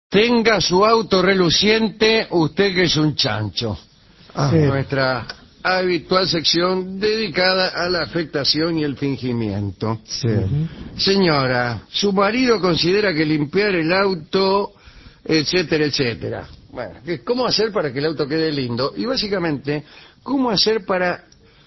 Tenga su auto reluciente, usted que es un chancho. Nuestra habitual sección dedicada a la afectación y el fingimiento. Sí. Señora, su marido considera que limpiar el auto, etcétera, etcétera. Bueno, ¿cómo hacer para que el auto quede lindo? Y básicamente, ¿cómo hacer para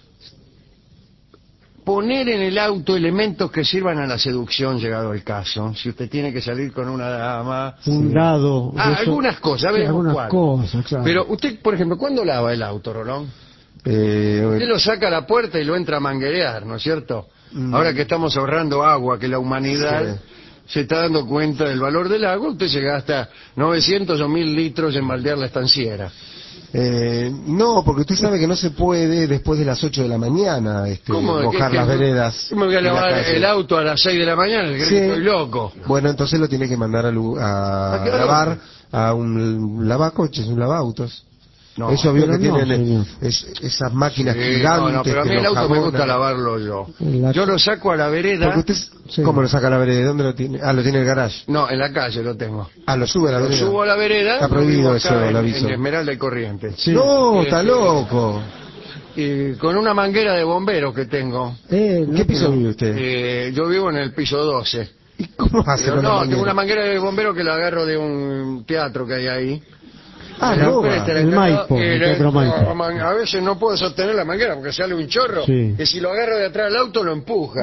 poner en el auto elementos que sirvan a la seducción, llegado el caso? Si usted tiene que salir con una dama... Un dado. algunas cosas, veremos algunas cuál. cosas, claro. Pero usted, por ejemplo, ¿cuándo lava el auto, Rolón? Usted lo saca a la puerta y lo entra a manguerear, ¿no es cierto? Ahora que estamos ahorrando agua, que la humanidad se está dando cuenta del valor del agua, usted se gasta 900 o 1000 litros en baldear la estanciera. No, porque usted sabe que no se puede después de las 8 de la mañana mojar las veredas. ¿Cómo me voy a lavar el auto a las 6 de la mañana? ¿Cree que estoy loco? Bueno, entonces lo tiene que mandar a lavar a un lavacoches, un lavautos. No, eso vio que tienen esas máquinas gigantes. No, pero a mí el auto me gusta lavarlo yo. Yo lo saco a la vereda. Porque usted, ¿cómo lo saca a la vereda? ¿Dónde lo tiene? Lo tiene en el garage. No, en la calle lo tengo. Lo sube a la vereda. Lo subo a la vereda. Está prohibido eso, lo aviso. En Esmeralda y Corrientes. Sí. No, está loco. Y con una manguera de bombero que tengo. ¿En qué piso vive usted? Yo vivo en el piso 12. ¿Y cómo hace con la manguera? Tengo una manguera de bombero que la agarro de un teatro que hay ahí. El Maipo, el Teatro Maipo. A veces no puedo sostener la manguera porque sale un chorro, que si lo agarro de atrás del auto lo empuja.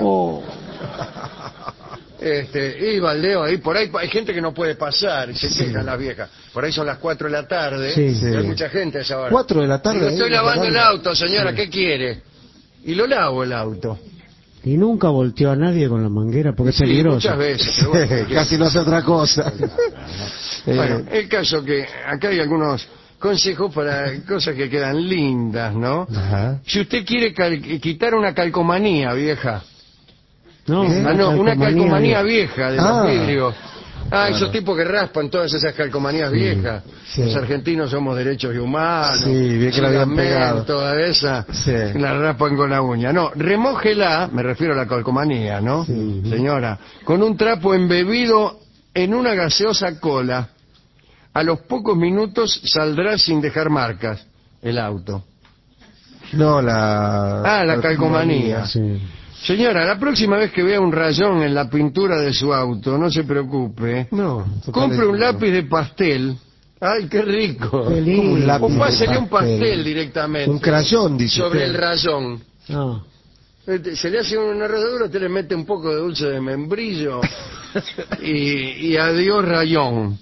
Y baldeo ahí, por ahí hay gente que no puede pasar y se quejan las viejas. Por ahí son las 4 de la tarde, y hay mucha gente a esa hora. 4 de la tarde. Estoy lavando el auto, señora, ¿qué quiere? Y lo lavo el auto. Y nunca volteó a nadie con la manguera porque es peligroso. Muchas veces. Pero bueno, casi no hace otra cosa. Bueno, el caso que acá hay algunos consejos para cosas que quedan lindas, ¿no? Ajá. Si usted quiere quitar una calcomanía vieja. Una calcomanía vieja de los vidrios. Esos tipos que raspan todas esas calcomanías viejas. Los argentinos somos derechos y humanos. Bien que la habían pegado. Toda esa, la raspan con la uña. No, remójela, me refiero a la calcomanía, ¿no? Señora, con un trapo embebido en una gaseosa cola. A los pocos minutos saldrá sin dejar marcas el auto. No, la calcomanía. Señora, la próxima vez que vea un rayón en la pintura de su auto, no se preocupe. Compre un lápiz de pastel. ¡Ay, qué rico! Qué lindo. O pásele un pastel directamente. Un crayón, dice sobre usted. el rayón. Se le hace una ralladura, usted le mete un poco de dulce de membrillo y adiós rayón.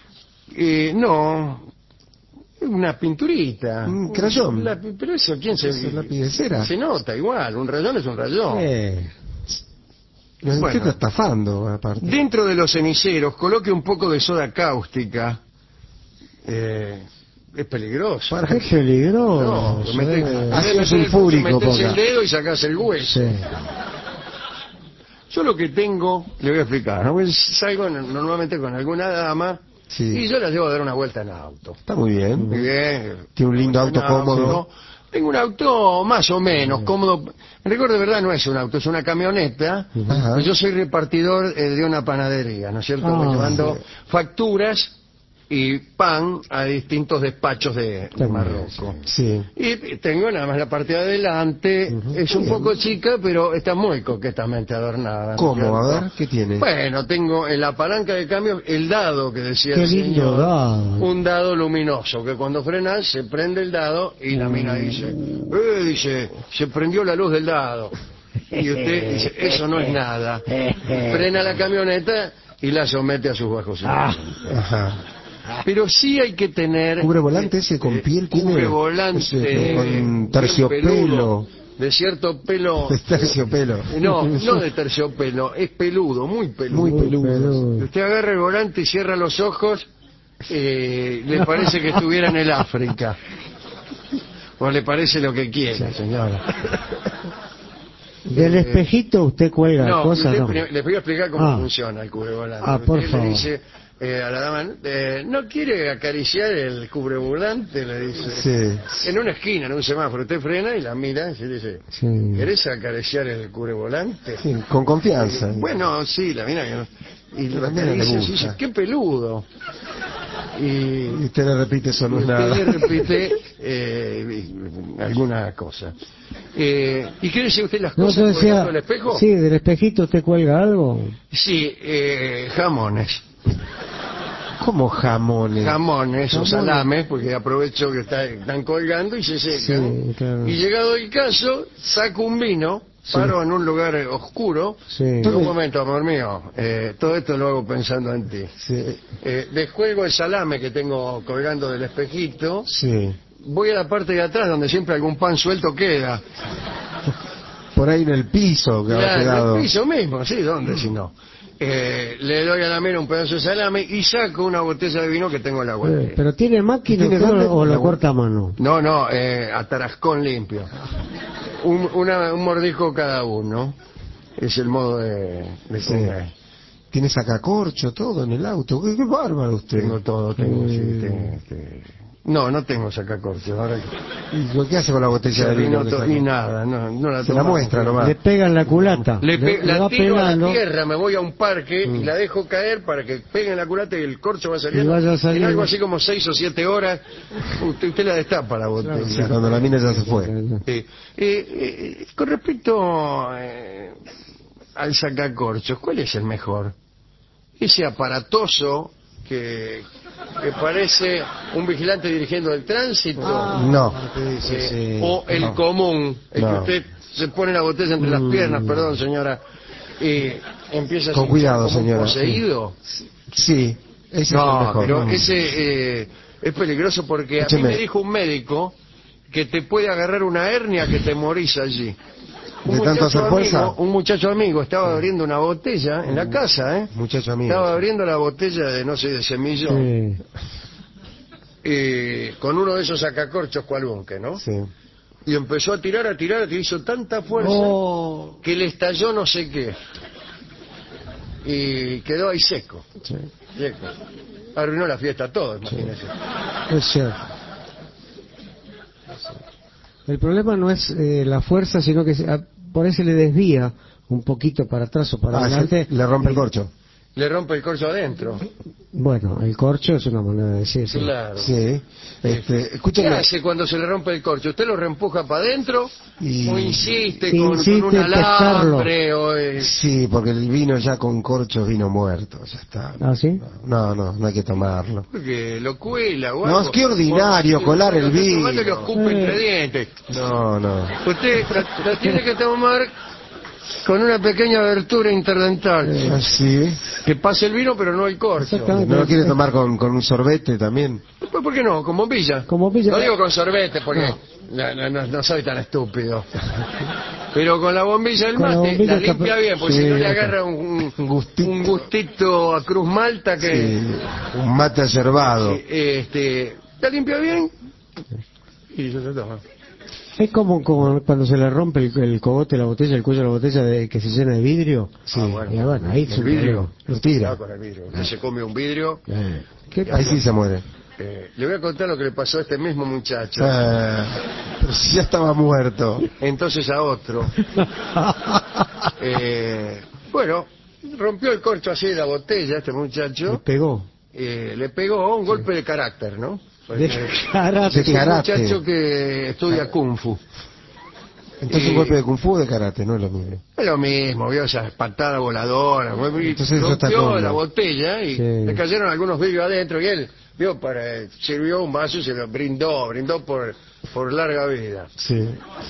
Una pinturita. Un crayón. Pero eso, ¿quién se...? ¿Es lápiz de cera? Se nota igual, un rayón es un rayón. ¿Qué está estafando, aparte? Dentro de los ceniceros, coloque un poco de soda cáustica. Es peligroso. ¿Para qué peligroso? Ácido sulfúrico. Metes el dedo y sacás el hueso. Yo lo que tengo, le voy a explicar. Salgo normalmente con alguna dama y yo la llevo a dar una vuelta en auto. Está muy bien. Muy bien. Tiene un lindo auto cómodo. Tengo un auto más o menos cómodo. En rigor de verdad no es un auto, es una camioneta. Yo soy repartidor de una panadería, ¿no es cierto? Voy llevando facturas y pan a distintos despachos de Marruecos. Y tengo nada más la parte de adelante, es un poco chica, pero está muy coquetamente adornada. ¿Cómo? A ver, ¿qué tiene? Bueno, tengo en la palanca de cambio el dado que decía el señor. Lindo dado. Un dado luminoso, que cuando frenas se prende el dado y la mina dice, se prendió la luz del dado. Y usted dice, eso no es nada. Frena la camioneta y la somete a sus bajos. Pero sí hay que tener... ¿Cubre-volante ese con piel? Cubre-volante con terciopelo. De cierto pelo... De terciopelo. No de terciopelo, es peludo, muy peludo. Muy peludo. Usted agarra el volante y cierra los ojos, le parece que estuviera en el África. O le parece lo que quiera, señora. Del espejito usted cuelga cosas, les voy a explicar cómo funciona el cubre-volante. Por usted favor. le dice a la dama, ¿no quiere acariciar el cubre-volante? Le dice. En una esquina, en un semáforo, usted frena y la mira y se dice, ¿querés acariciar el cubre-volante? Con confianza. Bueno, sí, la mira que no. Y la acaricia y dice, qué peludo. Y usted le repite eso, no es nada. Usted le repite alguna cosa. ¿Y qué dice usted las cosas No, decía, del espejo? Sí, del espejito usted cuelga algo. Sí, jamones. ¿Cómo jamones? Jamones o salames, porque aprovecho que están colgando y se secan. Sí, claro. Y llegado el caso, saco un vino, paro en un lugar oscuro. Sí. Un momento, amor mío, todo esto lo hago pensando en ti. Sí. Descuelgo el salame que tengo colgando del espejito. Sí. Voy a la parte de atrás donde siempre algún pan suelto queda. Por ahí en el piso que habrá quedado. En el piso mismo, sí, ¿dónde si no? Le doy a la mera un pedazo de salame y saco una botella de vino que tengo en la guantera. ¿Pero tiene máquina o lo corta a mano? No, a tarascón limpio. Un mordisco cada uno. Es el modo de comer. Tiene sacacorcho, todo en el auto. Qué bárbaro usted. Tengo todo, No tengo sacacorcho. Ahora ¿Y qué hace con la botella de vino? Y nada, no la se la muestra nomás. Le pegan la culata. La va tiro pegando. a la tierra, me voy a un parque y la dejo caer para que pegue en la culata y el corcho va saliendo. En algo así como 6 o 7 horas, usted la destapa la botella. Sí, cuando la mina ya se fue. Con respecto al sacacorchos, ¿cuál es el mejor? Ese aparatoso que parece un vigilante dirigiendo el tránsito. No. O el común, el que usted se pone la botella entre las piernas, perdón señora, y empieza con cuidado, señora. Poseído. Sí, ese es el mejor. Pero ese es peligroso porque a mí me dijo un médico que te puede agarrar una hernia que te morís allí. Un muchacho amigo estaba abriendo una botella en la casa, Muchacho amigo. Estaba abriendo la botella de, no sé, de semillón. Con uno de esos sacacorchos cualunque, ¿no? Sí. Y empezó a tirar, hizo tanta fuerza que le estalló no sé qué. Y quedó ahí seco. Seco. Arruinó la fiesta a todos, imagínese. Es cierto. El problema no es la fuerza, sino que por ahí se le desvía un poquito para atrás o para adelante. Le rompe el corcho. Le rompe el corcho adentro. Bueno, el corcho es una manera de decir. Sí. Claro. Sí. ¿Qué hace cuando se le rompe el corcho? ¿Usted lo reempuja para adentro o insiste con un alambre? Sí, porque el vino ya con corcho es vino muerto, ya está. ¿Ah, sí? No hay que tomarlo. Porque lo cuela o algo. No, es que ordinario colar el vino. Lo escupe entre dientes. No. Usted la tiene que tomar con una pequeña abertura interdental. Sí. Que pase el vino, pero no el corcho. ¿No lo quiere tomar con un sorbete también? ¿Por qué no? ¿Con bombilla? No digo con sorbete porque no soy tan estúpido. Pero con la bombilla del mate la limpia bien, porque si no le agarra un gustito a Cruz Malta que... Sí, un mate ayerbado. La limpia bien y se toma. Es como cuando se le rompe el cogote, la botella, el cuello de la botella que se llena de vidrio. Sí. Bueno, ahí el vidrio. Lo tira. Con el vidrio. Usted se come un vidrio. Ahí sí se muere. Le voy a contar lo que le pasó a este mismo muchacho. Pero si ya estaba muerto. Entonces a otro. Bueno, rompió el corcho así de la botella este muchacho. Le pegó. Le pegó un golpe de carácter, ¿no? De karate. Es un muchacho que estudia Kung Fu. Entonces un golpe de Kung Fu o de karate, no es lo mismo. Es lo mismo, vio esa patada voladora. Entonces rompió la botella y le cayeron algunos vidrios adentro y él, vio, sirvió un vaso y se lo brindó por larga vida. Sí.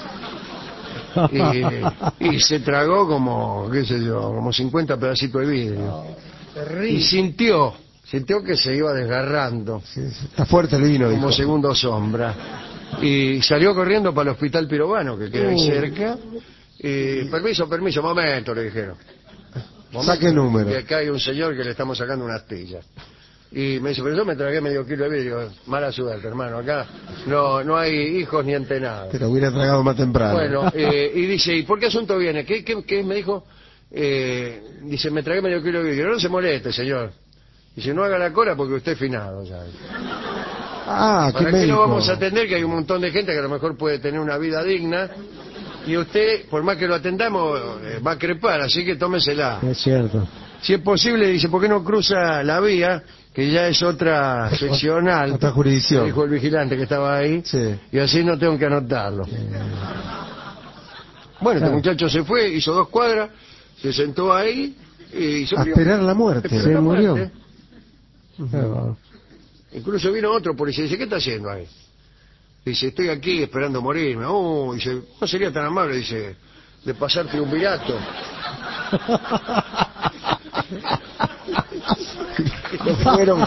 Y se tragó como, qué sé yo, como 50 pedacitos de vidrio. Y sintió que se iba desgarrando. Sí. Está fuerte el vino. Como segundo sombra. Y salió corriendo para el hospital Pirovano, que queda ahí cerca. Permiso, momento, le dijeron. Saque el número. Que acá hay un señor que le estamos sacando una astilla. Y me dice, pero yo me tragué medio kilo de vidrio. Mala suerte, hermano. Acá no hay hijos ni antenados. Te lo hubiera tragado más temprano. Bueno, y dice, ¿y por qué asunto viene? ¿Qué me dijo? Dice, me tragué medio kilo de vidrio. No se moleste, señor. Dice, no haga la cola porque usted es finado. Ya. ¿Qué ¿Para qué no vamos a atender que hay un montón de gente que a lo mejor puede tener una vida digna? Y usted, por más que lo atendamos, va a crepar, así que tómesela. Es cierto. si es posible, dice, ¿por qué no cruza la vía? Que ya es otra seccional. Otra jurisdicción. Dijo el vigilante que estaba ahí. Sí. Y así no tengo que anotarlo. Bueno, este muchacho se fue, hizo 2 cuadras, se sentó ahí y se A murió. esperar la muerte. Esperó Se la murió. muerte. Incluso vino otro policía y dice, ¿qué está haciendo ahí? Dice, estoy aquí esperando morirme. Oh, dice, no sería tan amable, dice, de pasar triunvirato. No fueron.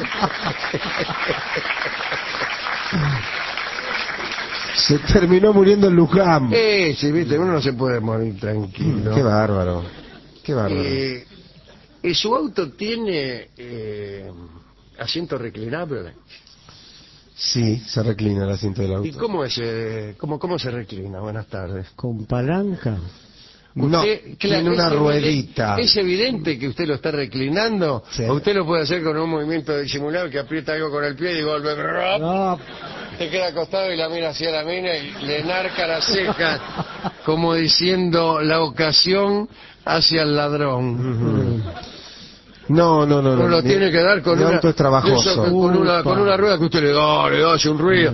Se terminó muriendo en Luján. Sí, viste, uno no se puede morir tranquilo. Qué bárbaro. Qué bárbaro. ¿Y su auto tiene asiento reclinable? Sí, se reclina el asiento del auto. ¿Y cómo se reclina? Buenas tardes. ¿Con palanca? No, tiene una es ruedita. ¿Es evidente que usted lo está reclinando? Sí. ¿O usted lo puede hacer con un movimiento disimulado que aprieta algo con el pie y golpe? No, Te queda acostado y la mira hacia la mina y le narca la ceja como diciendo la ocasión hacia el ladrón. No. Uno lo tiene que dar con mi una... auto es trabajoso. eso, con una rueda que usted le hace un ruido.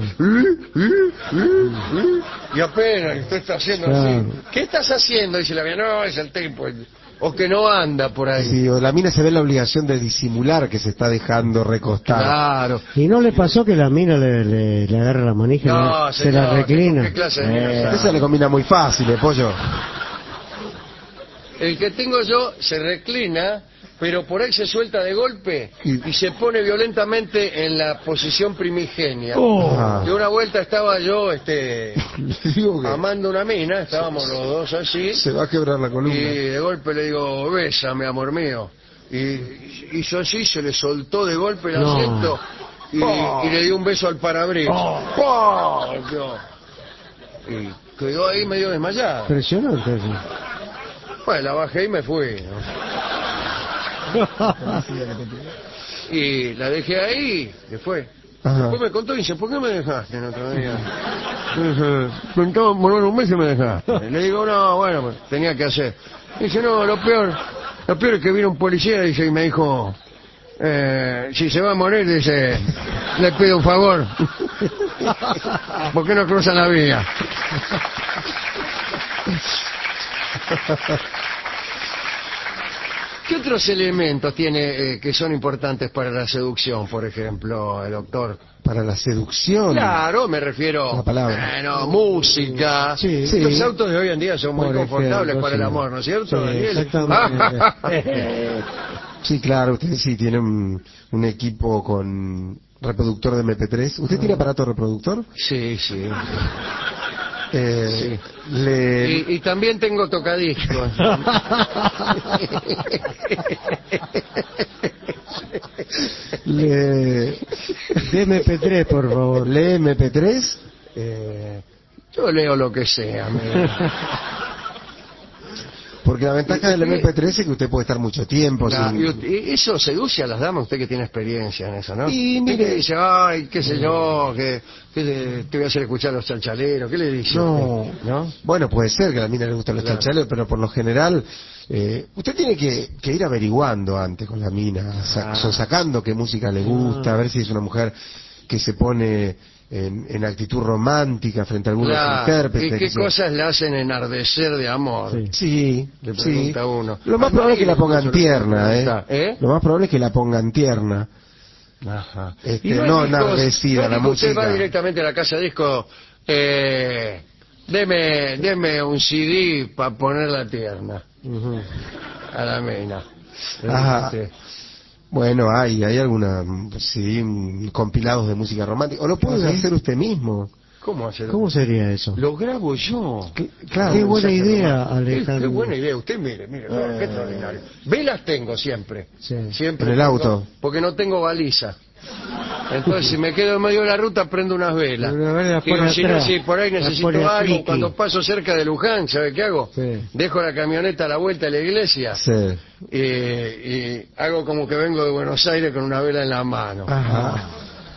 Y apenas usted está haciendo así. ¿Qué estás haciendo? Dice la mina, no, es el tipo. O que no anda por ahí. Sí, o la mina se ve la obligación de disimular que se está dejando recostar. Claro. ¿y no le pasó que la mina le agarra la manija y No, se la señor, reclina? ¿qué clase de mina es? Esa le combina muy fácil, pollo. El que tengo yo se reclina, pero por ahí se suelta de golpe y se pone violentamente en la posición primigenia. Y una vuelta estaba yo Digo que amando una mina, estábamos los dos así, se va a quebrar la y columna. de golpe le digo, bésame, amor mío. Y hizo así, se le soltó de golpe el asiento y le dio un beso al parabrisas. Y quedó ahí medio desmayada. Impresionante eso. Bueno, la bajé y me fui, ¿no? Y la dejé ahí, se fue. Ajá. Después me contó y dice, ¿por qué me dejaste el otro día? Dice, contó, morir un mes y me dejaste. Le digo, no, bueno, pues, tenía que hacer. Dice, no, lo peor es que vino un policía, dice, y me dijo, si se va a morir, dice, le pido un favor. ¿Por qué no cruzan la vía? ¿Qué otros elementos tiene que son importantes para la seducción, por ejemplo, el doctor? Para la seducción. Claro, me refiero La palabra. Bueno, música. Sí. Los autos de hoy en día son muy Por confortables ejemplo, para el sí. amor, ¿no es cierto, Sí, Daniel? exactamente. Sí, claro, usted sí tiene un equipo con reproductor de MP3. ¿Usted tiene aparato reproductor? Sí, sí. Sí. Y también tengo tocadiscos. De MP3, por favor. ¿Lee MP3? Yo leo lo que sea. Porque la ventaja del MP3 es que usted puede estar mucho tiempo sin... Y eso seduce a las damas, usted que tiene experiencia en eso, ¿no? Y mire, ¿Qué dice? Ay, qué sé yo, que te voy a hacer escuchar los chalchaleros. ¿Qué le dice? No, ¿No? Bueno, puede ser que a la mina le gustan los Claro. chanchales, pero por lo general usted tiene que ir averiguando antes con la mina, sacando qué música le gusta, a ver si es una mujer que se pone en actitud romántica frente a algunos intérpretes. ¿Y qué cosas le hacen enardecer de amor? Sí. Sí, Le pregunta uno. Lo más probable es que la pongan tierna, ¿Eh? Lo más probable es que la pongan tierna. Ajá. No enardecida la música. Usted va directamente a la casa de disco, deme un CD para ponerla tierna. A la mina. Ajá. Este, Bueno, hay alguna, sí, compilados de música romántica. O lo puede hacer usted mismo. ¿Cómo hacerlo? ¿Cómo sería eso? Lo grabo yo. Claro. Qué buena idea, Qué Alejandro. buena idea. Usted mire, qué extraordinario. Velas tengo siempre. Sí. Siempre En el tengo, auto. Porque no tengo baliza. Entonces, si me quedo en medio de la ruta, prendo unas velas. Una vela la Digo, pone si no, atrás. si por ahí La necesito pone a algo, friki. cuando paso cerca de Luján, ¿sabe qué hago? Sí. Dejo la camioneta a la vuelta de la iglesia Sí. y hago como que vengo de Buenos Aires con una vela en la mano. Ajá.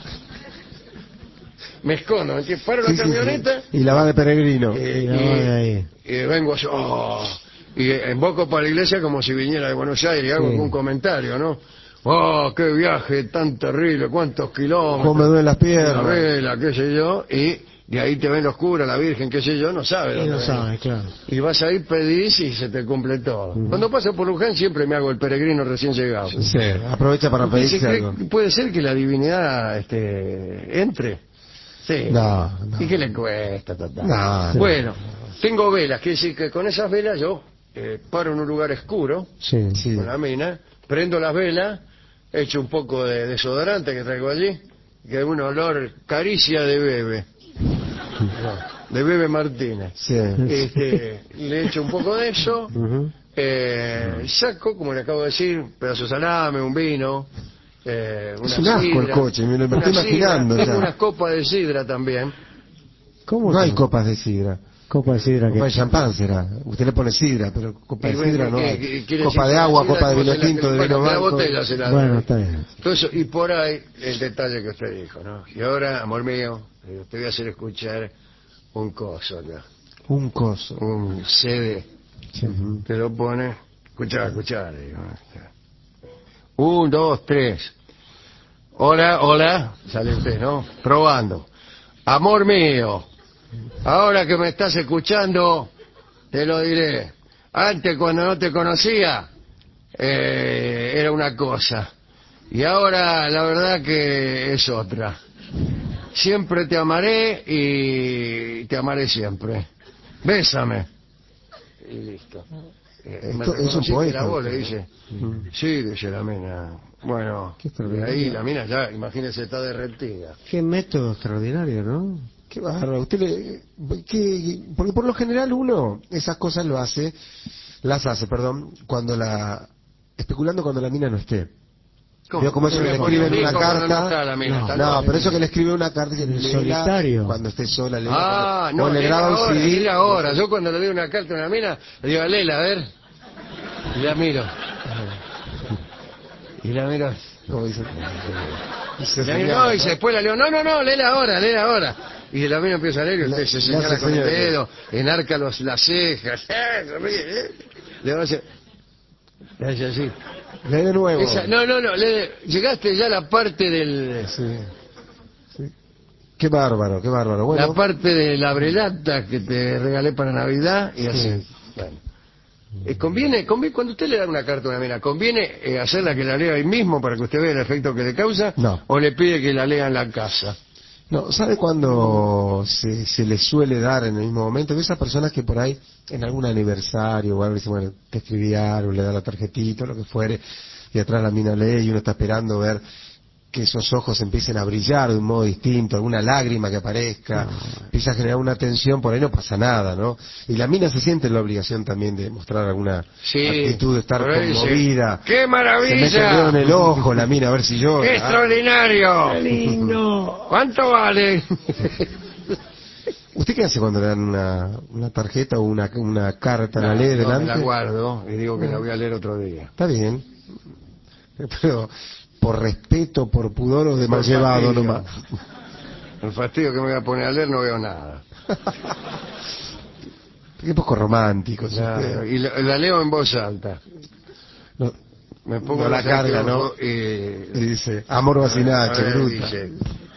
Me escondo, ¿me entiendes? Paro Sí, la sí, camioneta sí. Y la va de peregrino. Y la va de ahí. y vengo yo. y invoco para la iglesia como si viniera de Buenos Aires y hago Sí. algún comentario, ¿no? ¡Oh, qué viaje tan terrible! ¿Cuántos kilómetros? ¿Cómo me duelen las La piernas? vela, qué sé yo, y de ahí te ven los curas, la Virgen, qué sé yo, no sabe Y dónde no venís. sabe, claro. Y vas ahí, pedís y se te cumple todo. Cuando paso por Luján siempre me hago el peregrino recién llegado. Sí, aprovecha para ¿Usted se pedirse cree algo. que puede ser que la divinidad entre? Sí. No, no. ¿Y qué le cuesta, total? No, no. Bueno, tengo velas, quiere decir que con esas velas yo paro en un lugar oscuro, Sí. Sí. con la mina, prendo las velas, echo un poco de desodorante que traigo allí, que es un olor caricia de bebé. De Bebe Martínez. Sí. Le echo un poco de eso, Ujú. saco, como le acabo de decir, un pedazo de salame, un vino, una Es un asco el sidra, coche, me lo una estoy sidra, imaginando tengo ya. unas copas de sidra también. ¿Cómo No hay que copas de sidra. Copa de sidra Copa de que... champán será. Usted le pone sidra, pero copa Y de bueno, sidra no ¿qué hay. quiere Copa decir de agua, sidra? copa de ¿Cómo vino se la- tinto, de bueno, vino de la blanco. botella se la Bueno, doy. está bien. Entonces, y por ahí el detalle que usted dijo, ¿no? Y ahora, amor mío, te voy a hacer escuchar un coso acá, Un coso. un CD. Ujú. Te lo pone, escuchá, le digo. 1, 2, 3. Hola, hola, sale usted, ¿no? Probando. Amor mío, ahora que me estás escuchando, te lo diré. Antes, cuando no te conocía, era una cosa. Y ahora, la verdad que es otra. Siempre te amaré y te amaré siempre. Bésame. Y listo. Me Es un reconociste poeta, la voz, le usted, dice. ¿no? Sí, dice la mina. Bueno, Qué de extraordinario. ahí la mina ya, imagínese, está derretida. Qué método extraordinario, ¿no? Qué bárbaro. Porque por lo general uno esas cosas las hace, cuando especulando cuando la mina no esté. Veo cómo eso que le escriben una carta. No, está la mina, No, está No, loca. pero eso que le escribe una carta y En el léela solitario. cuando esté sola, Ah, no, o le léela graba un ahora, CD. léela ahora. Yo cuando le doy una carta a una mina, le digo, léela, a ver. Y la miro. Y la miro. Como dicen. Y la miro, no, y después la leo, no, léela ahora. Y la mina empieza a leer y usted se señala con el dedo, enarca las cejas. Le hace así. Lee de nuevo. No, llegaste ya a la parte del... Sí. Sí. Qué bárbaro. Bueno, La parte de la brelata que te regalé para Navidad y así. Bueno. Conviene, cuando usted le da una carta a una mina, ¿conviene hacerla que la lea ahí mismo para que usted vea el efecto que le causa? No. ¿O le pide que la lea en la casa? no, ¿sabe cuándo se le suele dar en el mismo momento? De esas personas que por ahí, en algún aniversario o algo, dicen, bueno, te escribí algo, le da la tarjetita, lo que fuere, y atrás la mina lee y uno está esperando ver que esos ojos empiecen a brillar de un modo distinto, alguna lágrima que aparezca, empieza a generar una tensión, por ahí no pasa nada, ¿no? Y la mina se siente en la obligación también de mostrar alguna actitud de estar por ahí dice, conmovida. ¡qué Se mete el maravilla! dedo en el ojo la mina a ver si llora. ¡Qué extraordinario! ¡Qué lindo! ¿Cuánto vale? ¿Usted qué hace cuando le dan una tarjeta o una carta? ¿La No, lee no, delante? me la guardo y digo que la voy a leer otro día. Está bien. Pero por respeto, por pudor o de mal Por llevado fastidio. nomás. El fastidio que me voy a poner a leer no veo nada. Qué poco romántico. es Claro, usted. y la leo en voz alta. No, Me pongo no la los carga, ¿no? anteojos y Y dice, amor vacinache, bruta. dice,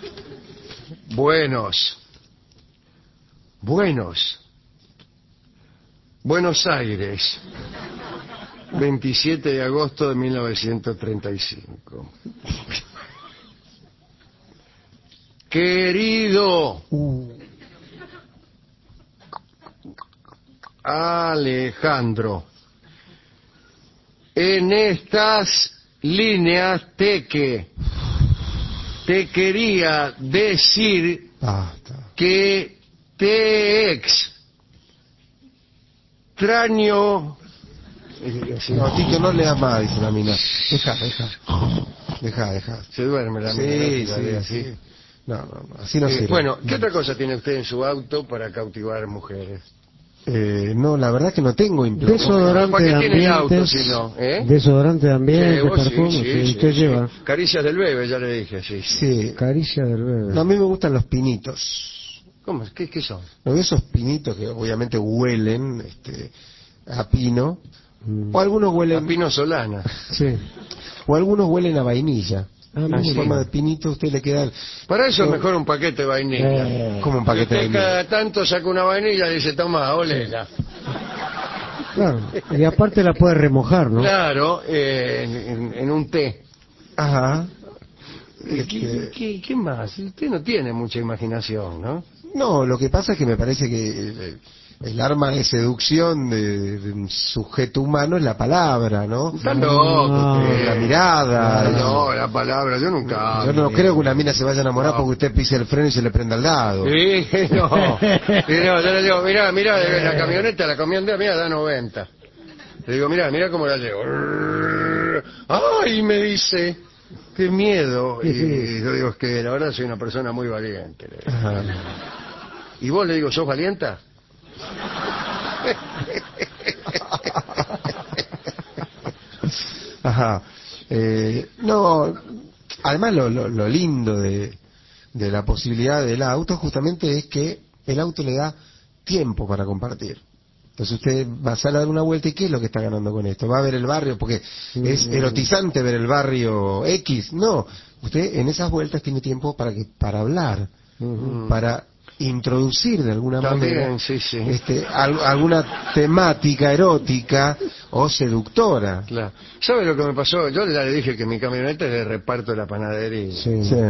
Buenos Aires, 27 de agosto de 1935. Querido Alejandro, en estas líneas te quería decir Basta. que te extraño. No, Tito, no leas más, dice la mina. Deja. Se duerme la Sí, mina, sí, así. sí. No, así no sirve. Bueno, ¿qué otra cosa tiene usted en su auto para cautivar mujeres? No, la verdad que no tengo implante. Desodorante ¿Para de qué tiene el auto ambientes. si no? Desodorante de ambientes, vos sí, perfumes, sí, que sí, usted sí. lleva. Caricias del bebé, ya le dije, sí. Sí. Caricia del bebé. No, a mí me gustan los pinitos. ¿Cómo? ¿Qué son? ¿No? Esos pinitos que obviamente huelen, a pino, o algunos A huelen, Pino Solana. Sí. o algunos huelen a vainilla. Ah, En sí. forma de pinito usted le queda Para eso es mejor un paquete de vainilla. como un paquete de Usted vainilla. cada tanto saca una vainilla y dice, toma, olela. Claro. Y aparte la puede remojar, ¿no? Claro, en un té. Ajá. ¿Qué más? Usted no tiene mucha imaginación, ¿no? No, lo que pasa es que me parece que el arma de seducción de un sujeto humano es la palabra, ¿no? Está loco usted. La mirada. No, la palabra, yo nunca... Yo no creo que una mina se vaya a enamorar porque usted pise el freno y se le prenda al lado. Sí, no. Sí, no, yo le digo, mirá, la camioneta mía da 90. Le digo, mirá cómo la llevo. ¡Ay! Me dice, qué miedo. Y yo digo, es que la verdad soy una persona muy valiente. Le digo. Ajá. Y vos le digo, ¿sos valienta? Ajá. No, además lo lindo de la posibilidad del auto justamente es que el auto le da tiempo para compartir. Entonces usted va a salir a dar una vuelta y ¿qué es lo que está ganando con esto? ¿Va a ver el barrio? Porque es erotizante ver el barrio X. No, usted en esas vueltas tiene tiempo para hablar, para introducir de alguna También, manera sí. alguna temática erótica o seductora. Claro. ¿Sabe lo que me pasó? Yo ya le dije que mi camioneta es de reparto de la panadería. Sí. Sí.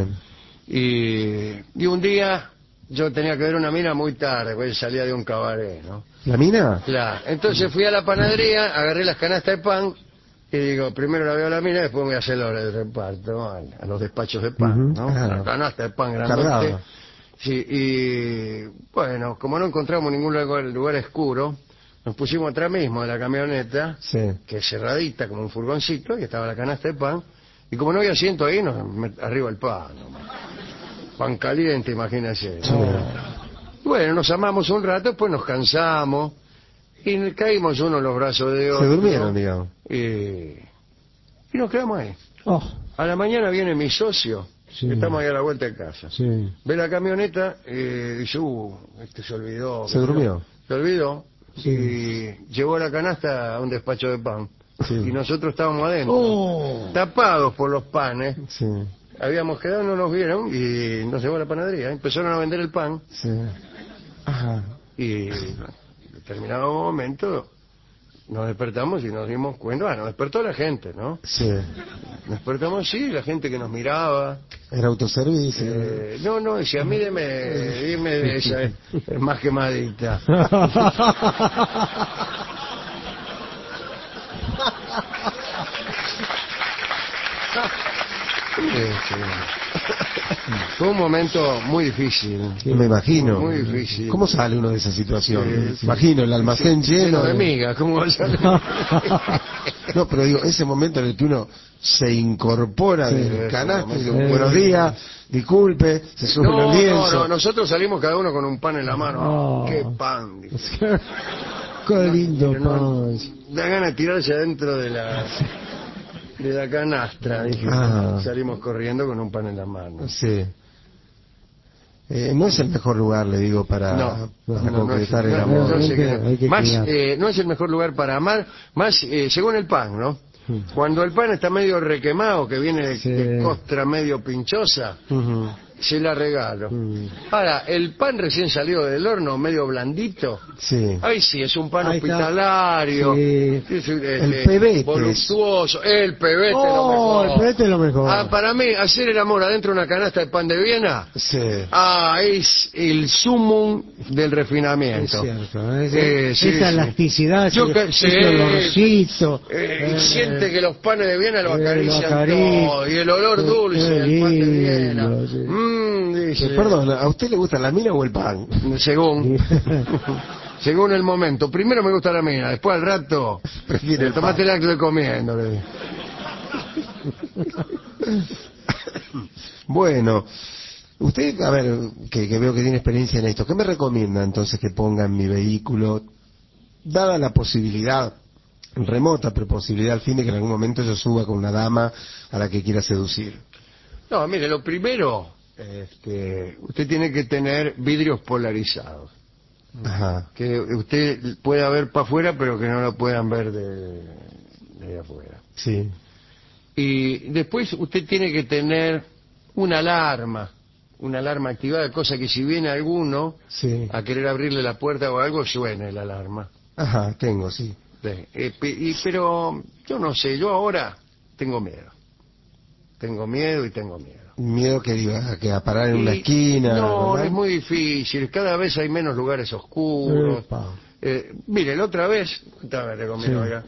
Y un día yo tenía que ver una mina muy tarde, porque salía de un cabaret, ¿no? ¿La mina? Claro. Entonces fui a la panadería, agarré las canastas de pan y digo, primero la veo a la mina, después voy a hacer la hora de reparto a los despachos de pan, ¿no? Ah. La canasta de pan grandote. Cargada. Sí, y bueno, como no encontramos ningún lugar oscuro, nos pusimos atrás mismo de la camioneta, Sí. que es cerradita como un furgoncito, y estaba la canasta de pan, y como no había asiento ahí, arriba el pan. Pan caliente, imagínese. Bueno, nos amamos un rato, después nos cansamos, y caímos uno en los brazos de otro. Se durmieron, digamos. Y nos quedamos ahí. Oh, A la mañana viene mi socio, sí. estamos ahí a la vuelta de casa. Sí. Ve la camioneta y dice, este se olvidó. ¿Se durmió? Se olvidó Sí. y llevó la canasta a un despacho de pan. Sí. Y nosotros estábamos adentro, Oh. tapados por los panes. Sí. Habíamos quedado, no nos vieron y nos llevó a la panadería. Empezaron a vender el pan Sí. Ajá. y en determinado momento nos despertamos y nos dimos cuenta, bueno, despertó la gente, ¿no? Sí. Nos despertamos, sí, la gente que nos miraba. ¿Era autoservicio? No, decía, dime de esa, es más quemadita. Fue un momento muy difícil. Me imagino. Muy difícil. ¿Cómo sale uno de esa situación? Sí. Imagino el almacén lleno de migas, ¿cómo va a salir? No, pero digo, ese momento en el que uno se incorpora Sí, del ese canasto y dice, momento. buenos días, disculpe, se sube los lienzos. No, nosotros salimos cada uno con un pan en la mano. Oh. ¡Qué pan! Dije. Qué lindo Pero no, pan. da ganas de tirarse adentro de la canastra. Dije. Ah. Salimos corriendo con un pan en la mano. Sí. No es el mejor lugar, le digo, para concretar el amor. yo sé que no. Hay que Más, cuidar. no es el mejor lugar para amar, más según el pan, ¿no? Cuando el pan está medio requemado, que viene de costra medio pinchosa, Ujú. se la regalo. Ahora, el pan recién salido del horno, medio blandito, Sí. ahí sí, es un pan Ahí está. hospitalario, Sí. El pebete. voluptuoso, el pebete es lo Oh, mejor. el pebete es lo mejor. Para mí, hacer el amor adentro de una canasta de pan de Viena, Sí. es el sumum del refinamiento. Es cierto. Sí, esa sí. elasticidad, Sí, ese olorcito. y siente que los panes de Viena lo lo acarician acaricia. todo, y el olor dulce del pan de Viena. lindo, sí. Dice, Perdón, ¿a usted le gusta la mina o el pan? según el momento. Primero me gusta la mina, después al rato Prefiere el tomate pan. el acto de comiendo. le digo. Bueno, usted, a ver, que veo que tiene experiencia en esto, ¿qué me recomienda entonces que ponga en mi vehículo, dada la posibilidad, remota pero posibilidad al fin de que en algún momento yo suba con una dama a la que quiera seducir? No, mire, lo primero, usted tiene que tener vidrios polarizados. Ajá. Que usted pueda ver para afuera, pero que no lo puedan ver de afuera. Sí. Y después usted tiene que tener una alarma activada, cosa que si viene alguno Sí. a querer abrirle la puerta o algo, suene la alarma. Ajá, tengo, sí. Pero yo no sé, yo ahora tengo miedo. Tengo miedo y tengo miedo. Miedo que diga que a parar en una Y esquina. no, ¿verdad? es muy difícil. Cada vez hay menos lugares oscuros. Epa. Mire, la otra vez, le conmigo Sí. acá,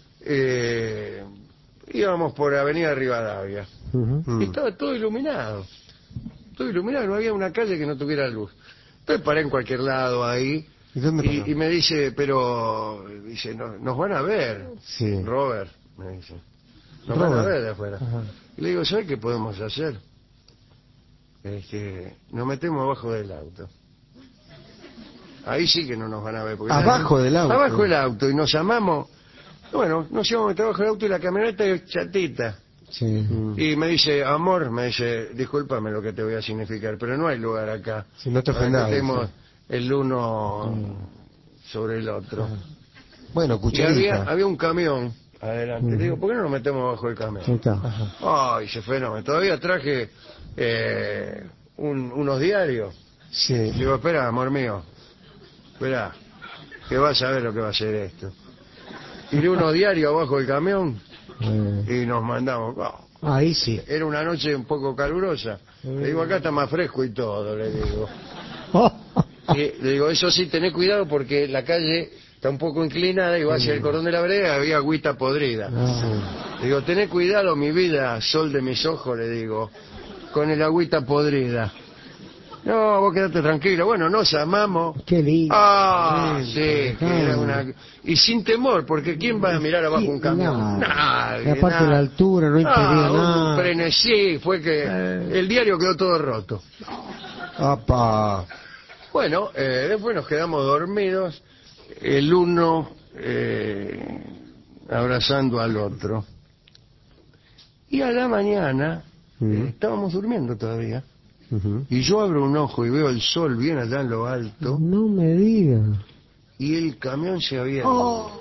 íbamos por Avenida Rivadavia. Ujú. Mm. Y estaba todo iluminado. Todo iluminado, no había una calle que no tuviera luz. Entonces paré en cualquier lado ahí ¿Y dónde paró? y me dice, nos van a ver, Sí. Robert, me dice. Nos van a Robert. ver de afuera. Ajá. Y le digo, ¿sabes qué podemos hacer? Nos metemos abajo del auto. Ahí sí que no nos van a ver. Porque Abajo del auto. Abajo del auto y nos llamamos. Bueno, nos íbamos a meter abajo del auto y la camioneta es chatita. Sí. Y me dice, amor, discúlpame lo que te voy a significar, pero no hay lugar acá. Si no te Para que ofendas. estemos el uno sobre el otro. Bueno, Y cucharita. había un camión adelante. Le digo, ¿por qué no nos metemos bajo el Ahí camión? está. Ay, ese fenómeno. Todavía traje unos diarios. Sí. Digo, espera, amor mío. Espera, que vas a ver lo que va a ser esto. Tiré unos diarios abajo del camión y nos mandamos. Ahí sí. Era una noche un poco calurosa. Le digo, acá está más fresco y todo, le digo. Y le digo, eso sí, tené cuidado porque la calle está un poco inclinada y va hacia el cordón de la vereda, había agüita podrida. Le digo, tené cuidado, mi vida, sol de mis ojos, le digo, con el agüita podrida. No, vos quedate tranquilo. Bueno, nos amamos. Qué lindo. Ah, sí, Sí, que era una... Y sin temor, porque ¿quién va a mirar abajo un camión? Nadie. Nadie, Y aparte nadie. la altura no impedía Un nada. frenesí, fue que el diario quedó todo roto. Apa. Bueno, después nos quedamos dormidos, el uno abrazando al otro. Y a la mañana, estábamos durmiendo todavía, Ujú. y yo abro un ojo y veo el sol bien allá en lo alto, No me diga. y el camión se había ido.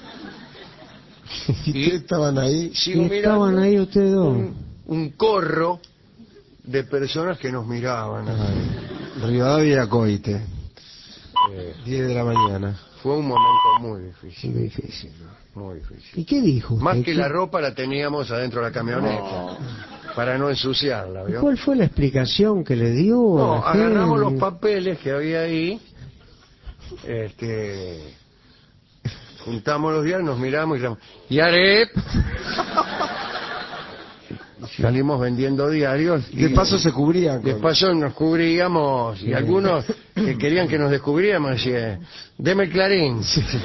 ¿Y ustedes estaban ahí? Sigo ¿Y estaban mirando ahí ustedes dos? un corro de personas que nos miraban. Rivadavia Coite. 10 de la mañana. Fue un momento muy difícil, Muy difícil. muy difícil. ¿Y qué dijo? Más usted? que la ropa la teníamos adentro de la camioneta, para no ensuciarla, ¿vio? ¿Cuál fue la explicación que le dio? No, a la agarramos los gente? papeles que había ahí, juntamos los diarios, nos miramos y dijimos, ¡Yarep! Salimos vendiendo diarios. Y De paso se cubrían. de paso nos cubríamos, y algunos que querían que nos descubriéramos decían, deme el Clarín.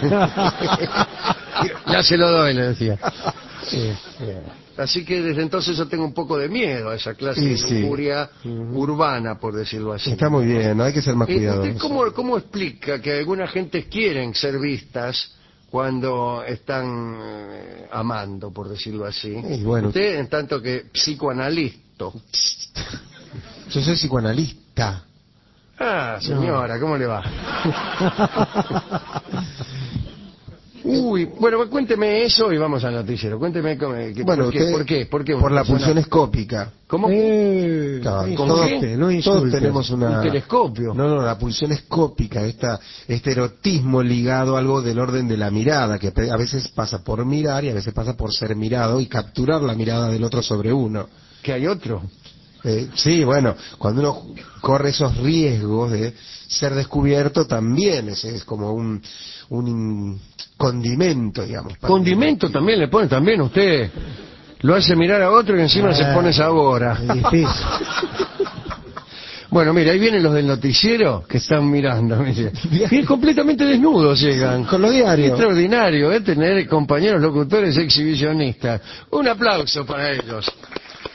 Ya se lo doy, le decía. Así que desde entonces yo tengo un poco de miedo a esa clase de Sí. lujuria urbana, por decirlo así. Está muy bien, no hay que ser más ¿Usted cuidadosos. cómo explica que algunas gentes quieren ser vistas cuando están amando, por decirlo así? Y bueno. Usted, en tanto que psicoanalista. Yo soy psicoanalista. Ah, señora, ¿cómo le va? Uy, bueno, cuénteme eso y vamos al noticiero. Cuénteme Bueno, ¿por qué? ¿Por qué? Por la persona- pulsión escópica. ¿Cómo? Claro, No ¿con todos, qué? no todos insulte. tenemos Un una... telescopio. No, la pulsión escópica, este erotismo ligado a algo del orden de la mirada, que a veces pasa por mirar y a veces pasa por ser mirado y capturar la mirada del otro sobre uno. ¿Que hay otro? Sí, bueno, cuando uno corre esos riesgos de ser descubierto también es como un condimento, digamos. Condimento también le pone, también usted lo hace mirar a otro y encima se pone sabora. Es difícil. Bueno, mira, ahí vienen los del noticiero que están mirando. Mire. Y completamente desnudos llegan. Con los diarios. Extraordinario, tener compañeros locutores exhibicionistas. Un aplauso para ellos.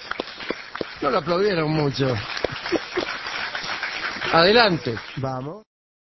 No lo aplaudieron mucho. Adelante. Vamos.